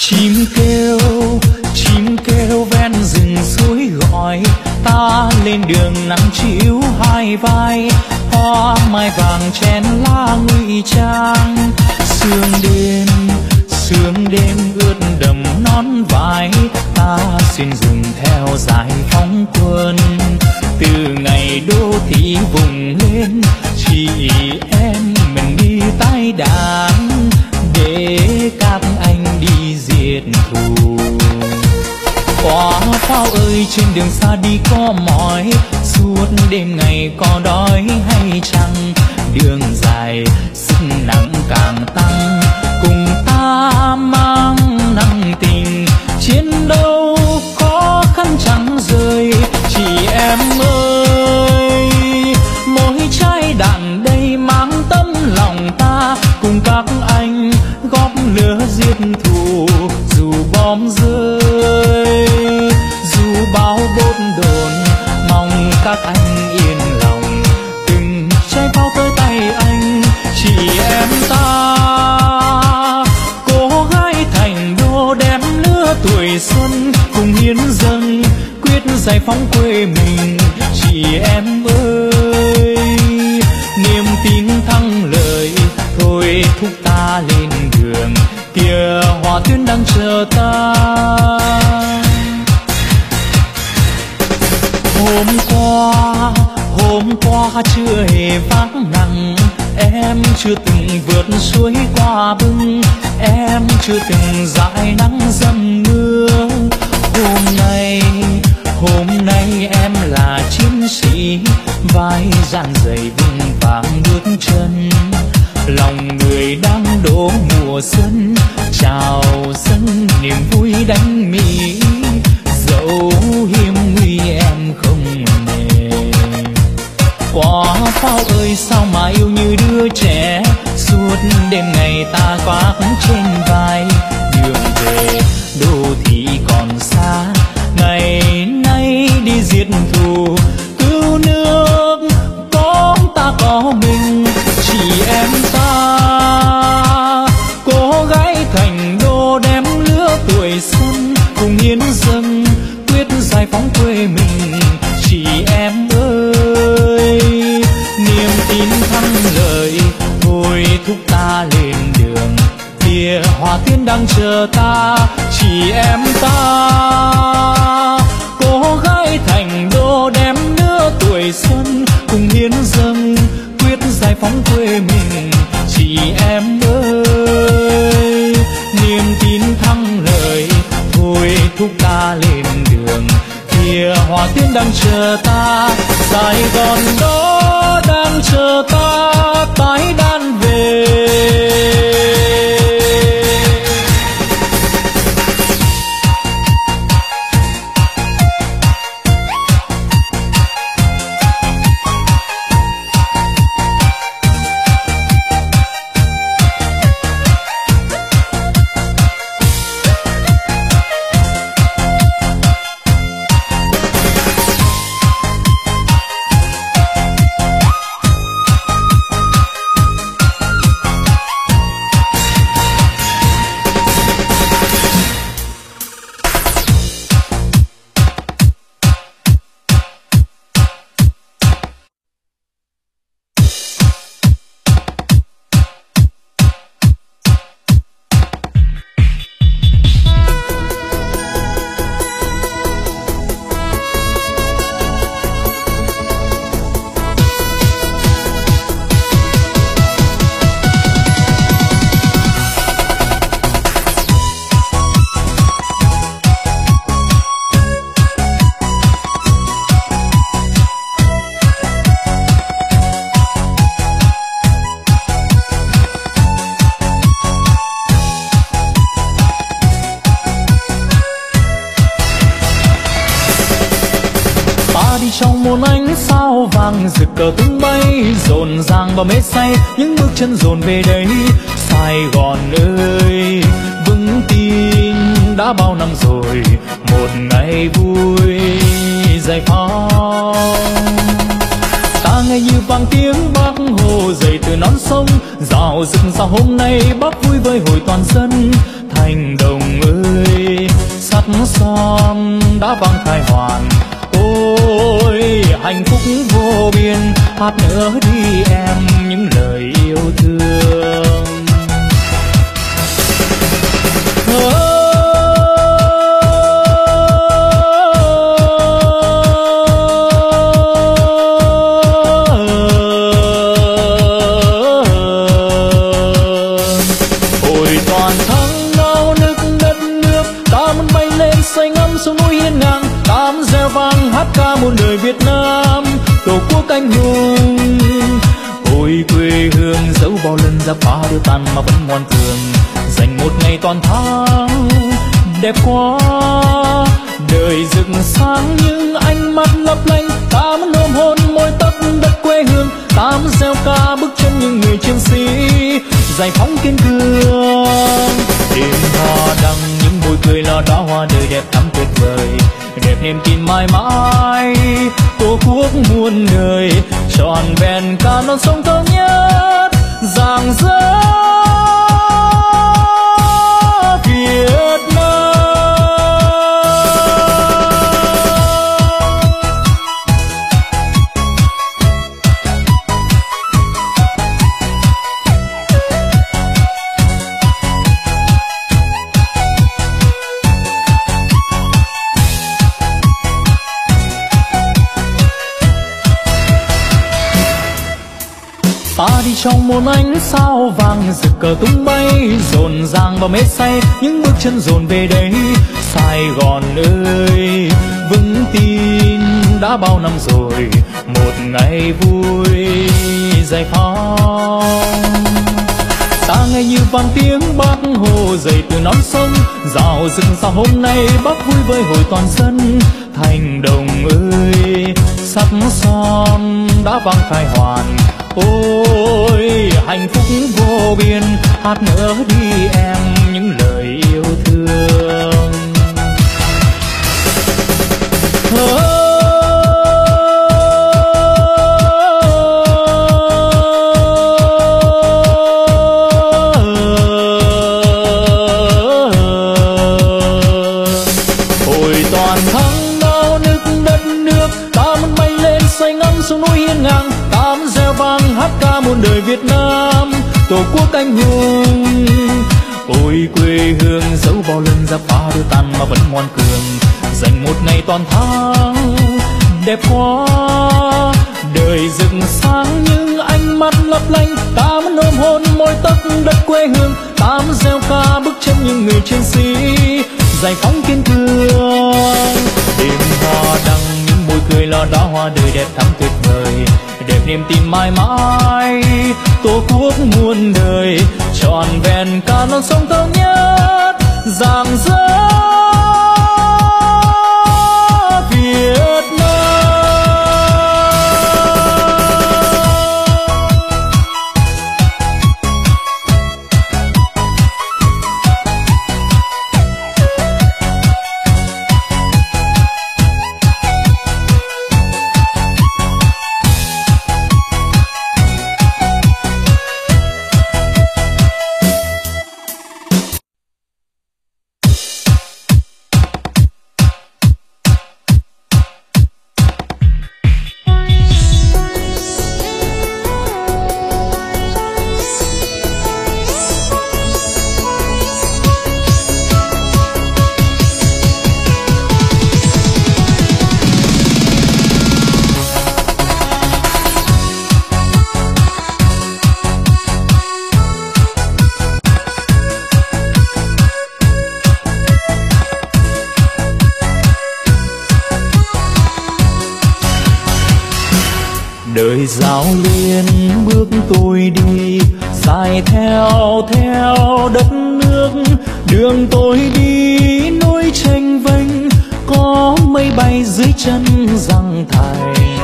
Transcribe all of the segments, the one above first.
chim kêu ven rừng suối gọi ta lên đường nắng chiếu hai vai, hoa mai vàng chen lá ngụy trang. Sương đêm ướt đầm nón vai, ta xuyên rừng theo giải phóng quân. Từ ngày đô thị vùng lên, chị em mình đi tái đàn để các anh đi diệt thù. Quả pháo ơi trên đường xa đi có mỏi, suốt đêm ngày có đói hay chăng? Đường dài sức nặng càng tăng, cùng ta mang nặng tình. Chiến đấu khó khăn chẳng rời, chị em ơi. Mỗi trái đạn đây mang tấm lòng ta, cùng các anh góp lửa giết thù. Dù bom rơi, dù bão bốt đồn, mong các anh yên lòng. Từng trái pháo tới tay anh, chị em ta. Cô gái thành đô đem lứa tuổi xuân, cùng hiến dâng quyết giải phóng quê mình. Chị em ơi, niềm tin thắng lợi thôi thúc ta lên đường. Kìa hỏa tuyến đang chờ ta. Hôm qua chưa hề vắng nắng, em chưa từng vượt suối qua bưng, em chưa từng dãi nắng dầm mưa. Hôm nay em là chiến sĩ, vai dạn dày vững vàng bước chân. Lòng người đang đổ mùa xuân, chào dâng niềm vui đánh Mỹ. Dẫu hiểm nguy em không nề. Quả pháo ơi sao mà yêu như đứa trẻ, suốt đêm ngày ta khoác trên vai. Đường về đô thị còn xa, ngày nay đi diệt thù. Cứu nước có ta có mình, chị em ta. Cô gái thành đô đem lứa tuổi xuân, cùng hiến dâng quyết giải phóng quê mình. Chị em ơi, niềm tin thắng lợi thôi thúc ta lên đường. Kìa hỏa tuyến đang chờ ta, chị em ta. Cô gái thành đô đem lứa tuổi xuân, cùng hiến dâng quyết giải phóng quê mình. Chị em ơi, niềm tin thắng lợi thôi thúc ta lên đường. Kìa hỏa tuyến đang chờ ta, Sài Gòn đó đang chờ ta tái đàn về. Trong một ánh sao vàng rực cờ tung bay, rộn ràng và mê say những bước chân dồn về đây. Sài Gòn ơi, vững tin đã bao năm rồi, một ngày vui giải phóng. Ta nghe như vang tiếng Bác Hồ dậy từ non sông, rào rực rào hôm nay Bác vui với hội toàn dân. Thành Đồng ơi, đã vang khai hoàn. Ôi hạnh phúc vô biên, hát nữa đi em những lời yêu thương. Ôi toàn thắng nao nức đất nước, ta muốn bay lên say ngắm sông núi hiên ngang, ta muốn reo vang hát ca muôn đời Việt Nam, tổ quốc anh hùng. Ôi quê hương dẫu bao lần giặc phá đưa tan mà vẫn ngoan cường, dành một ngày toàn thắng đẹp quá. Đời rực sáng những ánh mắt lấp lánh, ta muốn ôm hôn môi tóc đất quê hương, ta muốn gieo ca bước chân những người chiến sĩ giải phóng kiên cường. Đêm hoa đăng những mùi cười là đóa hoa đời đẹp thắm tuyệt vời, đẹp niềm tin mãi mãi tổ quốc muôn đời, trọn vẹn cả non sông thống nhất rạng rỡ Việt Nam. Ta đi trong một ánh sao vàng rực cờ tung bay, rộn ràng và mê say những bước chân dồn về đây. Sài Gòn ơi vững tin đã bao năm rồi, một ngày vui giải phóng. Ta nghe như vang tiếng Bác Hồ dậy từ non sông, rào rừng sao hôm nay Bác vui với hội toàn dân. Thành Đồng ơi sắc son đã vang khai hoàn, ôi hạnh phúc vô biên, hát nữa đi em những lời yêu thương. Ôi toàn thắng nao nức đất nước, ta muốn bay lên say ngắm sông núi hiên ngang, ta muốn reo vang hát ca muôn đời Việt Nam, tổ quốc anh hùng. Ôi quê hương dẫu bao lần giặc phá đưa tan mà vẫn ngoan cường, dành một ngày toàn thắng đẹp quá. Đời rực sáng những ánh mắt lấp lánh, ta muốn ôm hôn môi tóc đất quê hương, ta muốn gieo ca bước chân những người chiến sĩ giải phóng kiên cường. Đêm hoa đăng những mùi cười là đóa hoa đời đẹp thắm tuyệt vời, đẹp niềm tin mãi mãi tổ quốc muôn đời, trọn vẹn cả non sông thống nhất rạng rỡ Việt Nam. Đời giao liên bước tôi đi, dài theo đất nước. Đường tôi đi núi chênh vênh, có mây bay dưới chân răng thành.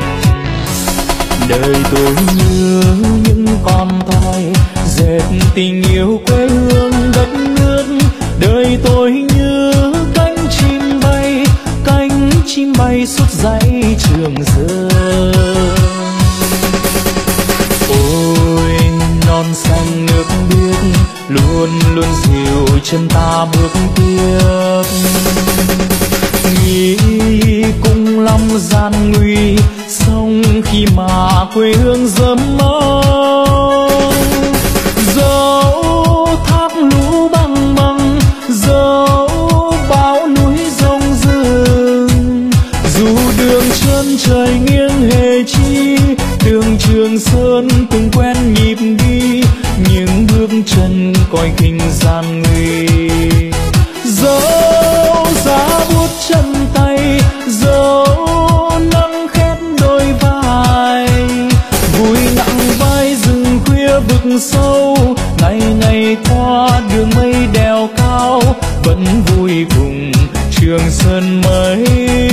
Đời tôi như những con thoi dệt tình yêu quê hương đất nước. Đời tôi như cánh chim bay suốt dãy Trường Sơn. Ôi non xanh nước biếc luôn luôn dìu chân ta bước tiếp. nghĩ cũng lắm gian nguy, sống khi mà quê hương dẫm mơ. Dẫu thác lũ băng băng, dẫu bão núi rông rừng, dù đường chân trời nghiêng hề chi, đường Trường Sơn từng quen nhịp đi, những bước chân coi kinh gian nguy. Dẫu giá buốt chân tay, dẫu nắng khét đôi vai, vui nặng vai rừng khuya vực sâu, ngày ngày qua đường mây đèo cao, vẫn vui cùng Trường Sơn mấy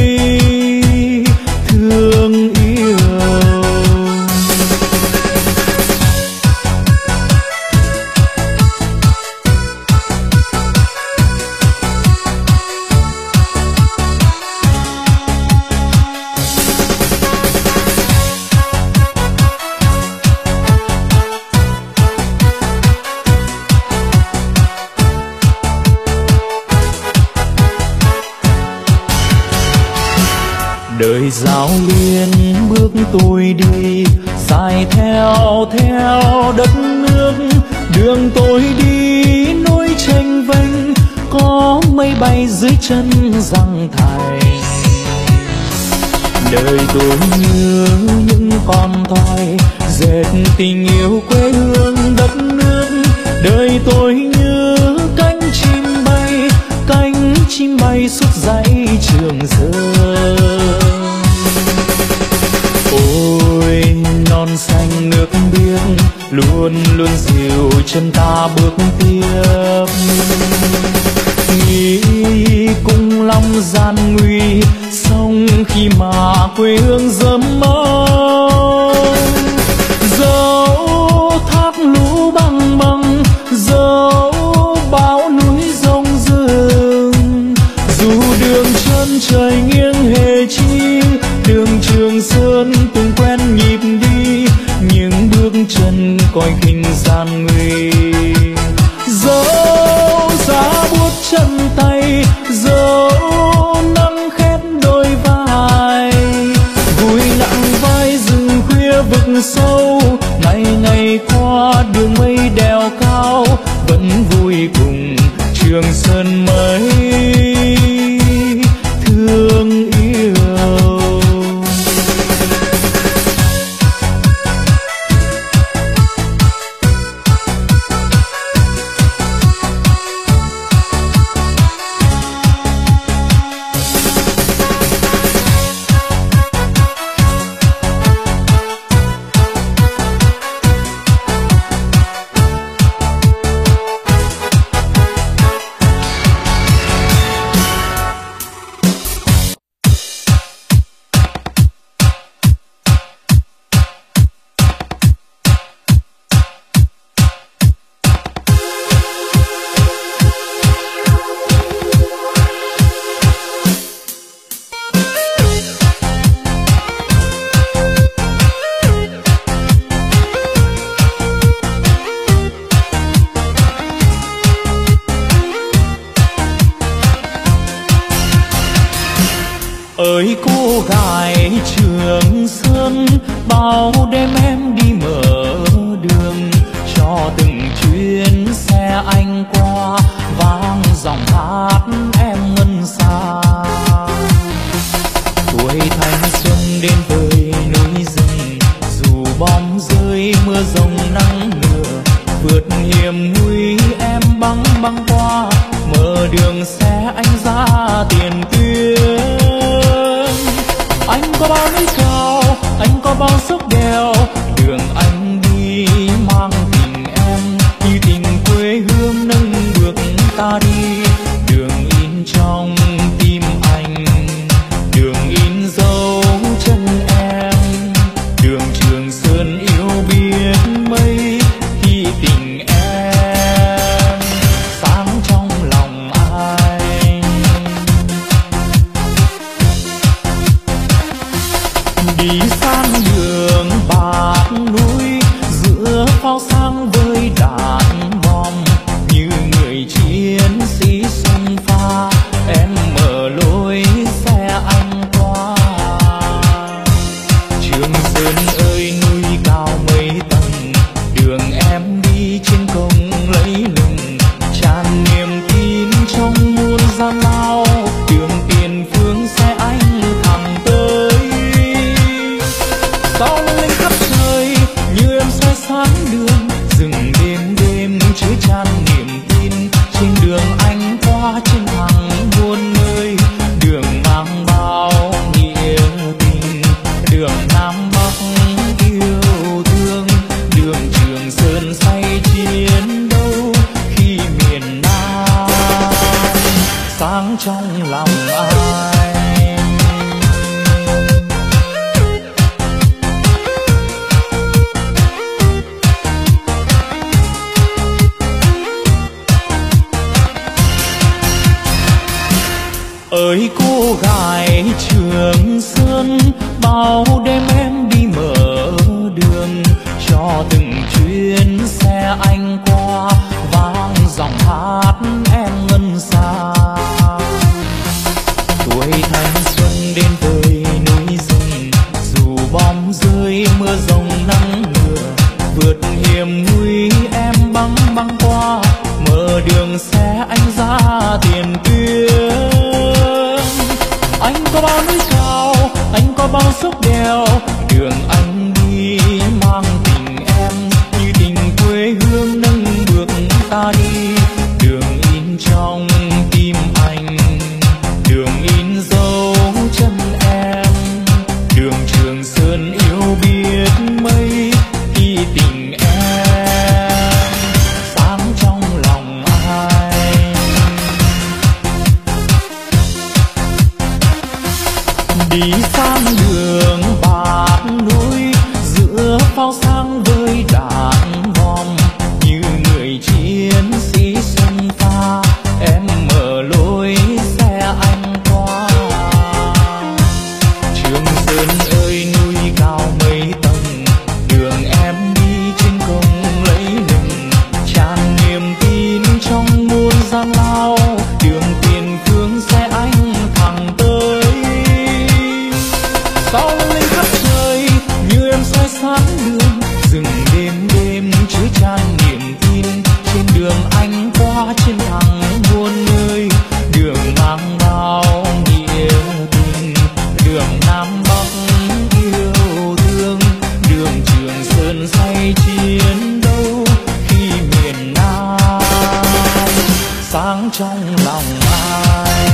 thương yêu. Đời giao liên bước tôi đi, dài theo đất nước, đường tôi đi nối tranh vênh, có mây bay dưới chân răng thành. Đời tôi như những con thoi dệt tình yêu quê hương đất nước, đời tôi như cánh chim bay suốt dãy Trường Sơn. Ôi non xanh nước biếc luôn luôn dìu chân ta bước tiếp, nghĩ cũng lắm gian nguy, sống khi mà quê hương dẫm mơ. Dẫu thác lũ băng băng, dẫu bão núi rông rừng, dù đường chân trời nghiêng hề chi, đường Trường Sơn từng quen nhịp đi, những bước chân coi kinh gian nguy. Dẫu giá buốt chân tay, dẫu nắng khét đôi vai, vui nặng vai rừng khuya vực sâu, ngày ngày qua đường mây đèo cao, vẫn vui cùng Trường Sơn mấy thương yêu. Ơi cô gái Trường Sơn, bao đêm em đi mở đường, cho từng chuyến xe anh qua, vang dòng hát em ngân xa. Tuổi thanh xuân đến với núi rừng, dù bom rơi mưa rông nắng lửa, vượt hiểm nguy em băng băng qua, mở đường xe anh ra Tiền Tuyến. Anh có bao núi cao, anh có bao dốc đèo, đường anh đi mang tình em, như tình quê hương nâng bước ta đi. Đường in trong tim anh, đường in dấu chân em, đường Trường Sơn yêu biết mấy khi tình em sáng trong lòng anh. Đi sang đường bạc núi, giữa pháo sáng với đạn bom, như người chiến sĩ xung pha em mở lối xe gian lao, đường tiền phương xe anh thẳng tới. Sao linh khắp trời như em soi sáng đường, rừng đêm đêm chứa chan niềm tin. Trên đường anh qua trên thẳng muôn nơi, đường mang bao nghĩa tình, đường Nam Bắc yêu thương, đường Trường Sơn say chiến đấu khi miền Nam sáng trong lòng anh. Ơi cô gái Trường Sơn, bao đêm em đi mở đường cho từng chuyến xe anh qua, vang giọng hát em ngân xa. Tuổi thanh xuân đến với núi rừng, dù bom rơi mưa rông nắng mưa, vượt hiểm nguy em băng băng qua, mở đường xe anh ra tiền tuyến. Anh có bao núi cao, anh có bao dốc đèo, đường anh đi mang tình em như tình quê hương nâng bước ta đi. Đường in trong tim anh, đường in dấu chân em, đường Trường Sơn yêu biết mấy khi tình em sáng trong lòng anh. Đi sang đường bạt núi, giữa pháo sáng với đạn bom, như người chiến sĩ xuân pha, em mở lối xe anh qua. Trường Sơn ơi núi cao mấy tầng, đường em đi trên công lấy lừng, tràn niềm tin trong muôn gian lao, đường tiền phương xe anh thẳng tới. Sao linh khắp trời như em soi sáng đường, rừng đêm đêm chứa chan niềm tin. Trên đường anh qua trên thẳng muôn nơi, đường mang bao nghĩa tình, đường Nam Bắc yêu thương, đường Trường Sơn say chiến đấu khi miền Nam sáng trong lòng anh.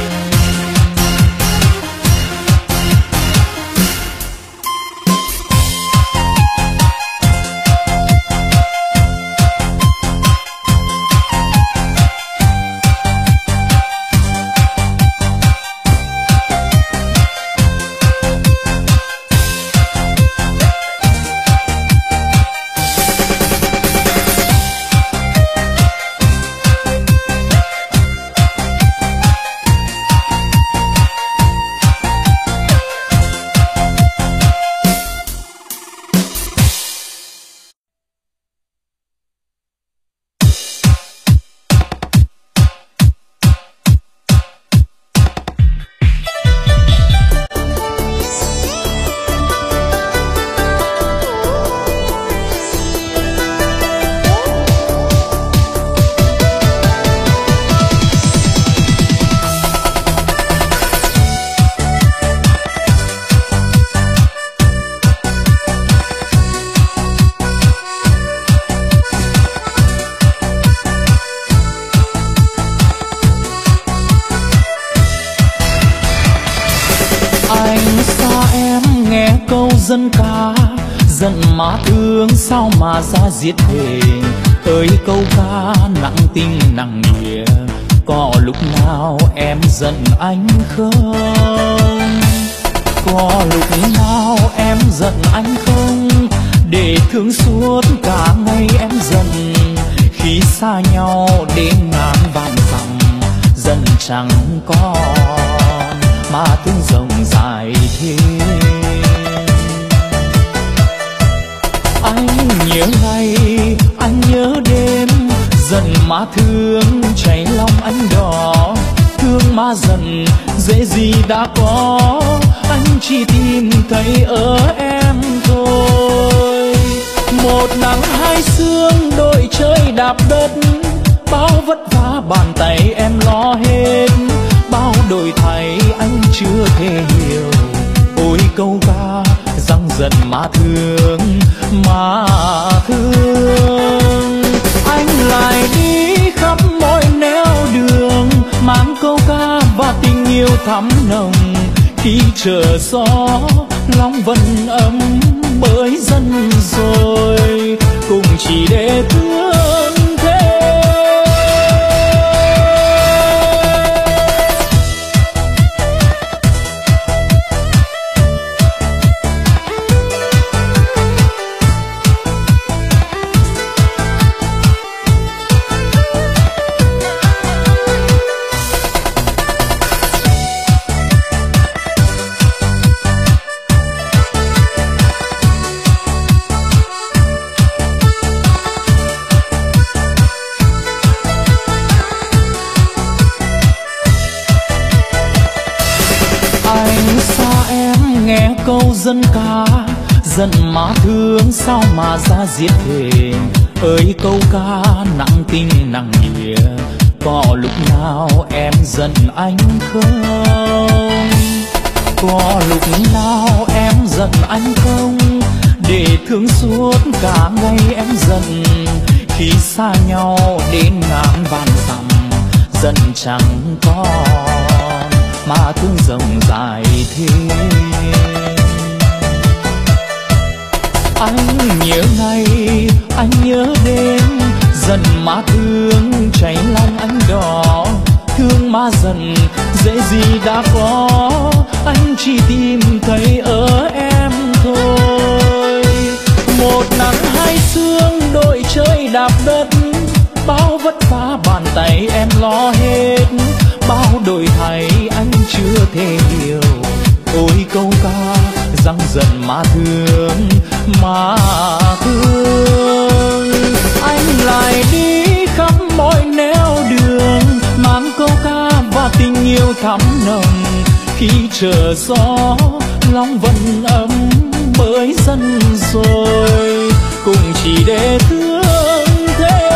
Dân ca giận mà thương sao mà ra giết thề. Ơi câu ca nặng tình nặng nghĩa, có lúc nào em giận anh không? Có lúc nào em giận anh không? Để thương suốt cả ngày em giận, khi xa nhau đến ngàn vạn dặm, dần chẳng còn mà thương rộng dài thêm. Anh nhớ ngày, anh nhớ đêm, giận mà thương cháy lòng anh đỏ. Thương mà giận dễ gì đã có, anh chỉ tìm thấy ở em thôi. Một nắng hai sương đội trời đạp đất, bao vất vả bàn tay em lo hết. câu ca và tình yêu thắm nồng. Khi chờ gió lòng vẫn ấm bởi dân rồi, cùng chỉ để thương thế. Nghe câu dân ca giận má thương sao mà ra giết thề. Ơi câu ca nặng tình nặng nghĩa, có lúc nào em giận anh không? Có lúc nào em giận anh không? Để thương suốt cả ngày em giận, khi xa nhau đến ngàn vạn dặm giận chẳng còn mà thương rộng dài thêm. Anh nhớ ngày, anh nhớ đêm, giận má thương cháy lòng anh đỏ. Thương má giận dễ gì đã có, anh chỉ tìm thấy ở em thôi. Một nắng hai sương đội chơi đạp đất, bao vất vả bàn tay em lo hết. Bao đổi thay anh chưa thể hiểu, ôi câu ca răng giận má thương, má thương. Anh lại đi khắp mọi nẻo đường, mang câu ca và tình yêu thắm nồng. Khi chờ gió lòng vẫn ấm bởi dân rồi, cùng chỉ để thương thế.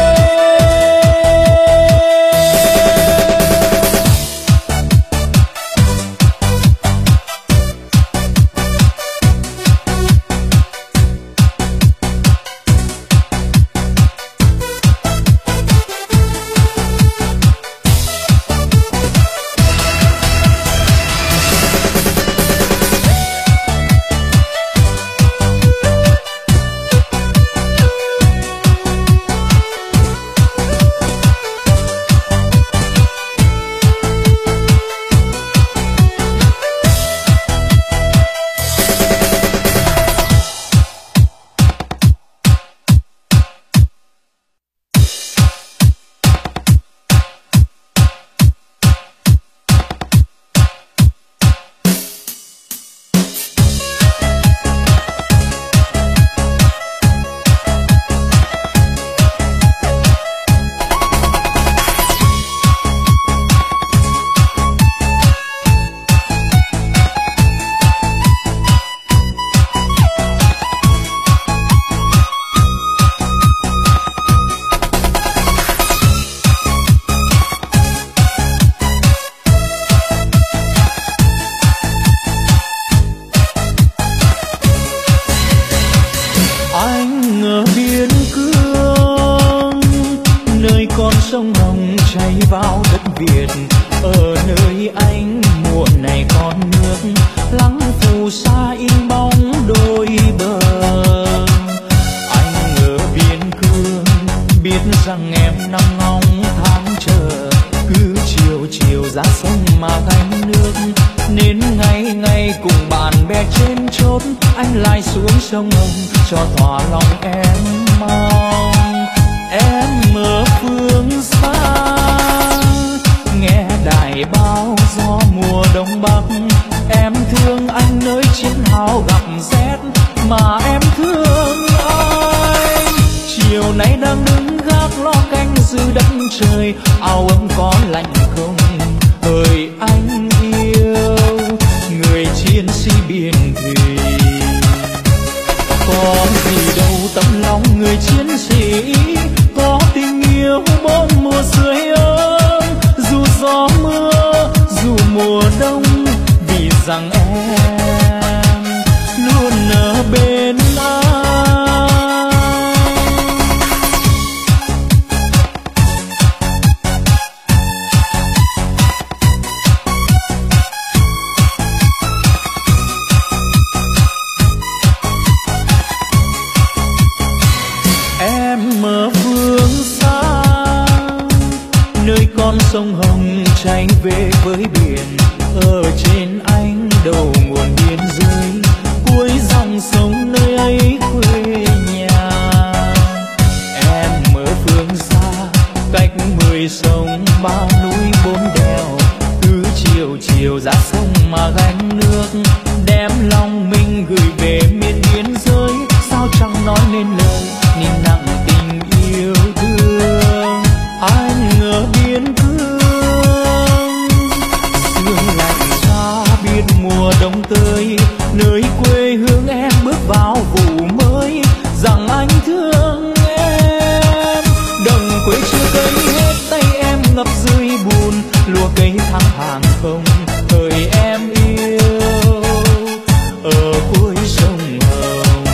sông chảy về với biển, ở trên anh đầu nguồn biên giới, cuối dòng sông nơi ấy quê nhà. Em ở phương xa cách 10 sông 3 núi 4 đèo, cứ chiều chiều ra sông mà gánh nước, đem lòng mình gửi về miền biên giới. Sao chẳng nói nên lời nên nặng tình yêu thương anh ở biên cương. Sương lạnh xa biết mùa đông tới, nơi quê hương em bước vào vụ mới, rằng anh thương em. Đồng quê chưa cấy hết tay em ngập dưới bùn, lúa cây tháng hàng không thời em yêu ở cuối sông Hồng.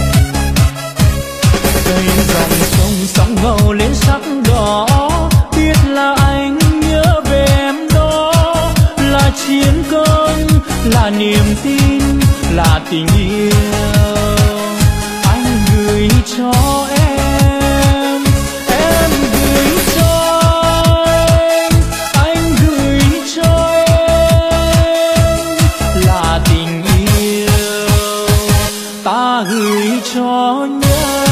Cây dòng sông sóng ngầu lên sắc đỏ, biết là anh nhớ về em đó, là chiến công, là niềm tin, là tình yêu anh gửi cho em gửi cho anh gửi cho em, là tình yêu ta gửi cho nhau.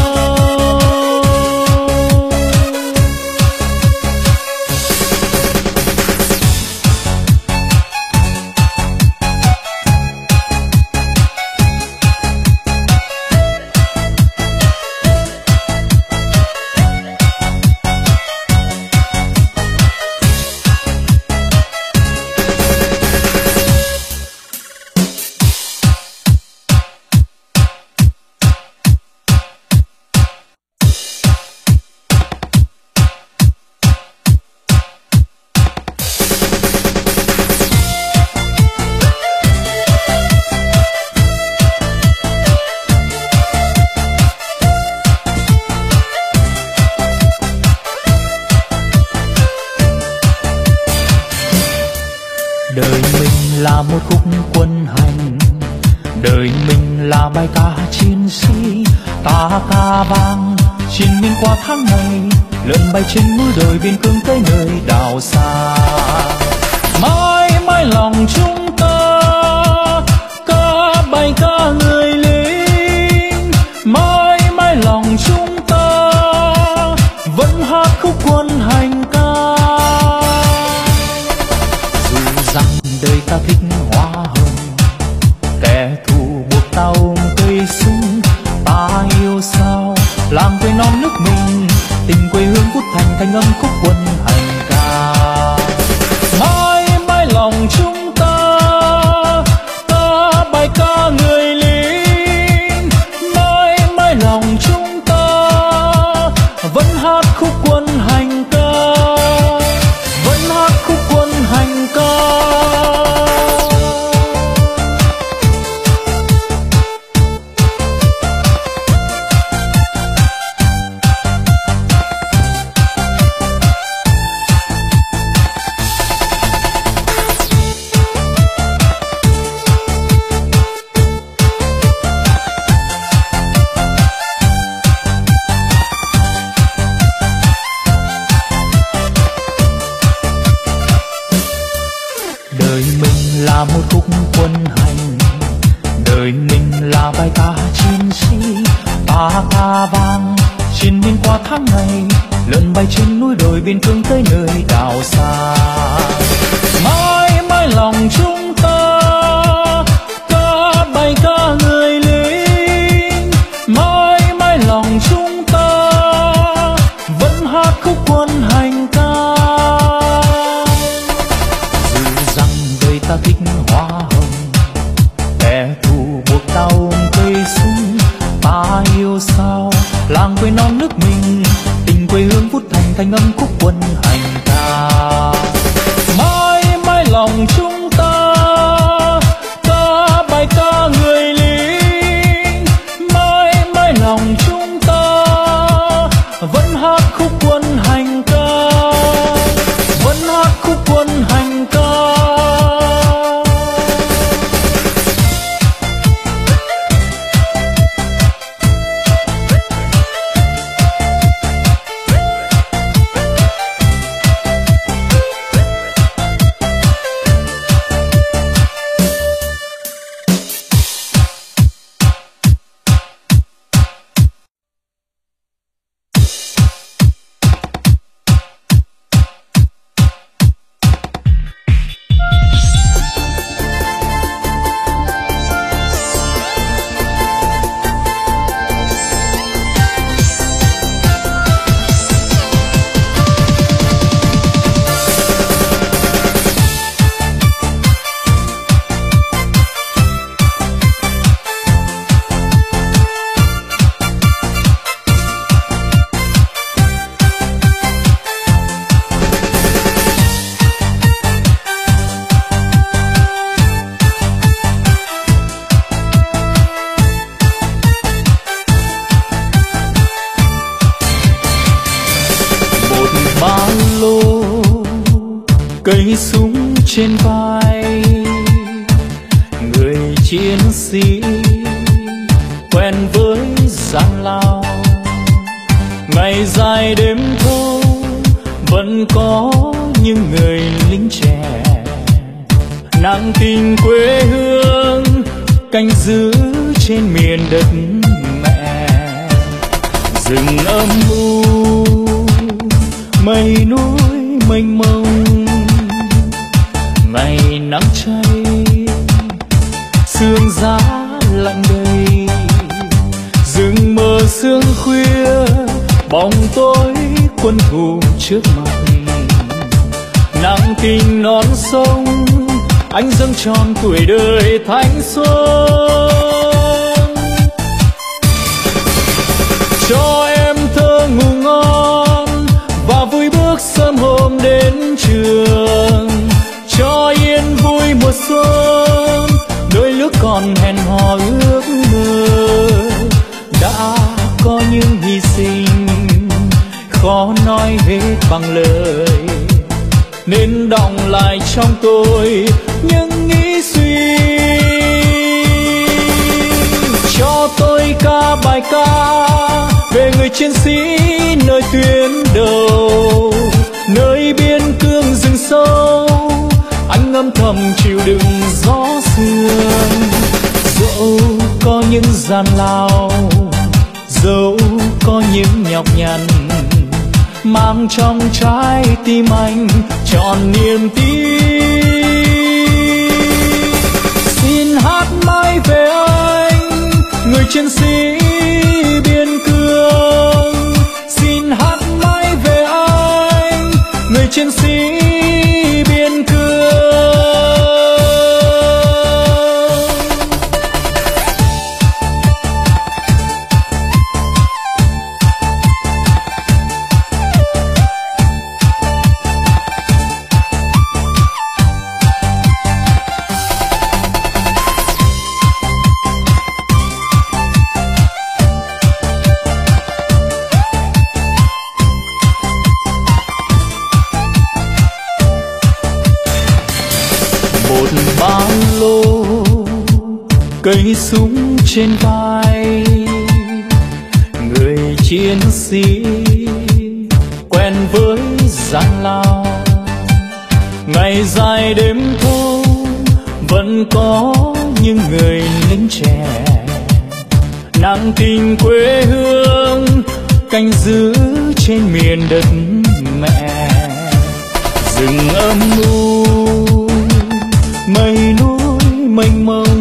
Đời mình là một khúc quân hành, đời mình là bài ca chiến sĩ, ta ca vang chiến miên qua tháng ngày, lượn bay trên núi đồi biên cương tới nơi đảo xa. Mãi mãi lòng chúng ta ca bài ca người lính, mãi mãi lòng chúng ta vẫn hát khúc quân hành ca. Đời ta thích hoa hồng, kẻ thù buộc ta ôm cây súng, ta yêu sao làm quê non nước mình, tình quê hương vút thành thanh âm khúc quân hành ca. Mãi mãi lòng chúng ta ca bài ca người lính, mãi mãi lòng chúng ta vẫn hát khúc quân hành ca, vẫn hát khúc quân hành ca. Đời mình là một khúc quân hành, đời mình là bài ca chiến sĩ, ta ca vang chiến miên qua tháng ngày, lượn bay trên núi đồi biên cương tới nơi đảo xa. Mãi mãi lòng chúng ta ca bài ca người lính, mãi mãi lòng chúng ta vẫn hát khúc quân hành ca. Ta thích hoa hồng, kẻ thù buộc ta ôm cây súng, ta yêu sao làng quê non nước mình, tình quê hương vút thành thanh âm khúc quân hành ca. Mãi mãi lòng chúng ta ca bài ca người lính, mãi mãi lòng chúng ta vẫn hát khúc quân hành ca, vẫn hát khúc quân hành ca. trên vai. Người chiến sĩ quen với gian lao, ngày dài đêm thâu vẫn có những người lính trẻ nặng tình quê hương canh giữ trên miền đất mẹ. Rừng âm u mây núi mênh mông, ngày nắng cháy sương giá lạnh đầy. Rừng mờ sương khuya bóng tối quân thù trước mặt. Nặng tình non sông anh dâng tròn tuổi đời thanh xuân. Cho em thơ ngủ ngon và vui bước sớm hôm đến trường. Cho yên vui mùa xuân đôi lúc còn hẹn hò ước mơ. Đã có những hy sinh khó nói hết bằng lời, nên đọng lại trong tôi những nghĩ suy. Cho tôi ca bài ca về người chiến sĩ nơi tuyến đầu, nơi biên cương rừng sâu anh âm thầm chịu đựng gió sương. Dẫu có những gian lao, dẫu có những nhọc nhằn, mang trong trái tim anh trọn niềm tin. Xin hát mãi về anh, người chiến sĩ biên cương. Xin hát mãi về anh, người chiến sĩ biên cương. Ba lô cây súng trên vai, người chiến sĩ quen với gian lao. Ngày dài đêm thâu vẫn có những người lính trẻ nặng tình quê hương canh giữ trên miền đất mẹ. Rừng âm u mây núi mênh mông,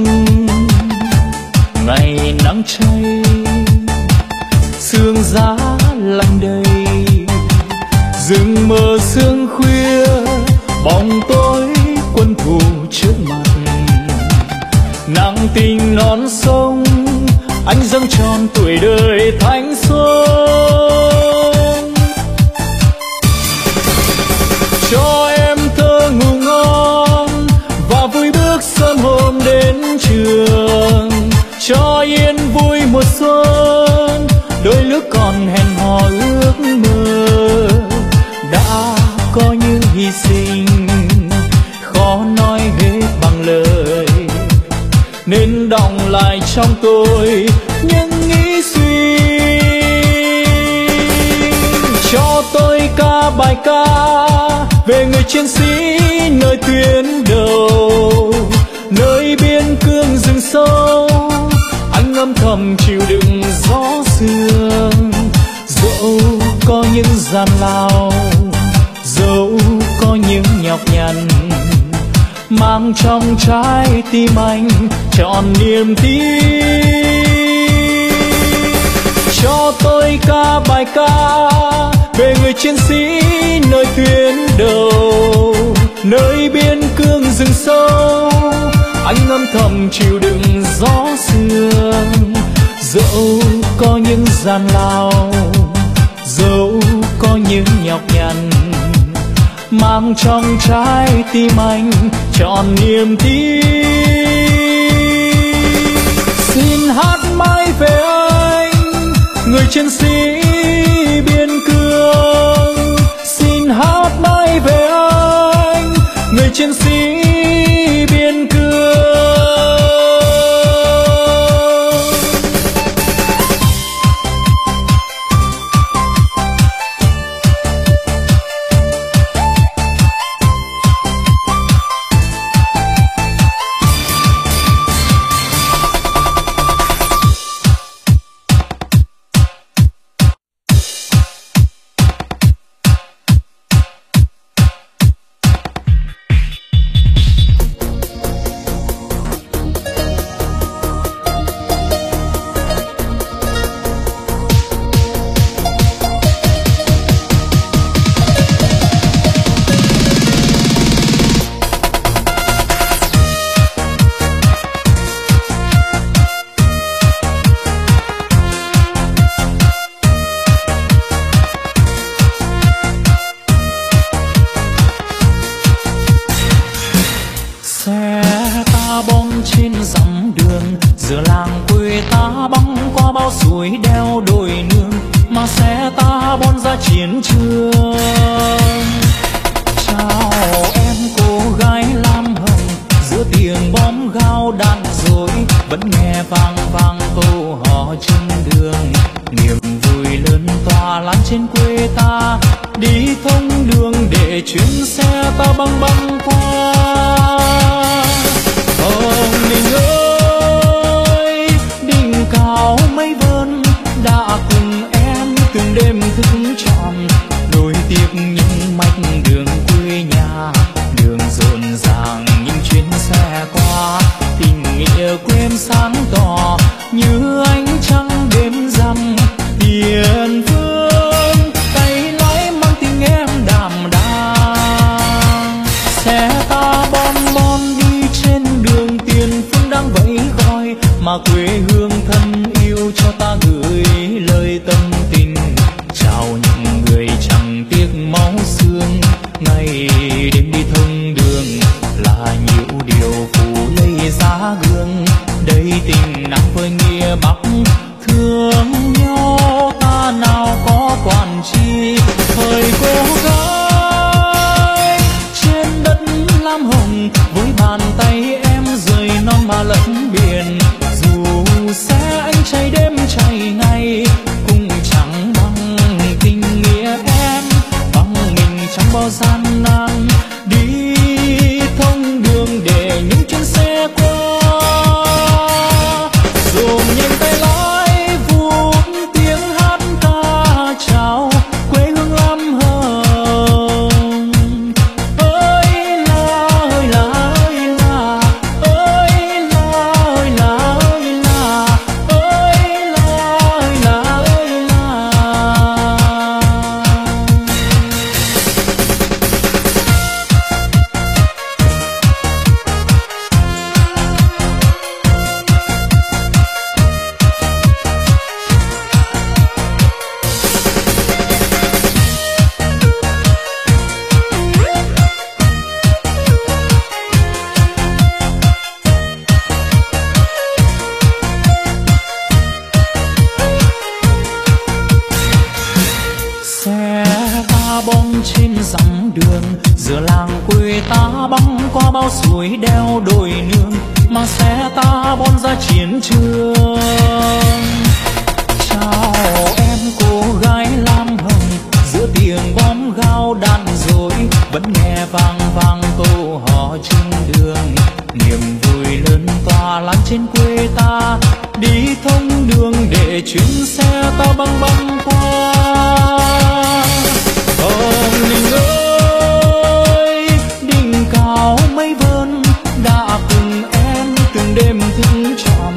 ngày nắng cháy sương giá lạnh đầy. Rừng mờ sương khuya bóng tối quân thù trước mặt. Nặng tình non sông anh dâng tròn tuổi đời thanh xuân. Cho em thơ ngủ ngon và vui bước sớm hôm đến trường. Cho yên vui mùa xuân đôi lúc còn hẹn hò ước mơ. Đã có những hy sinh khó nói hết bằng lời, nên đọng lại trong tôi những nghĩ suy. Cho tôi ca bài ca về người chiến sĩ nơi tuyến đầu, nơi biên cương rừng sâu anh âm thầm chịu đựng gió sương. Dẫu có những gian lao, dẫu có những nhọc nhằn, mang trong trái tim anh trọn niềm tin. Cho tôi ca bài ca về người chiến sĩ nơi tuyến đầu, nơi biên cương rừng sâu anh âm thầm chịu đựng gió sương. Dẫu có những gian lao, dẫu có những nhọc nhằn, mang trong trái tim anh trọn niềm tin. Xin hát mãi về anh, người chiến sĩ biên cương. Xin hát mãi về anh, người chiến sĩ biên cương. Đêm thức trọn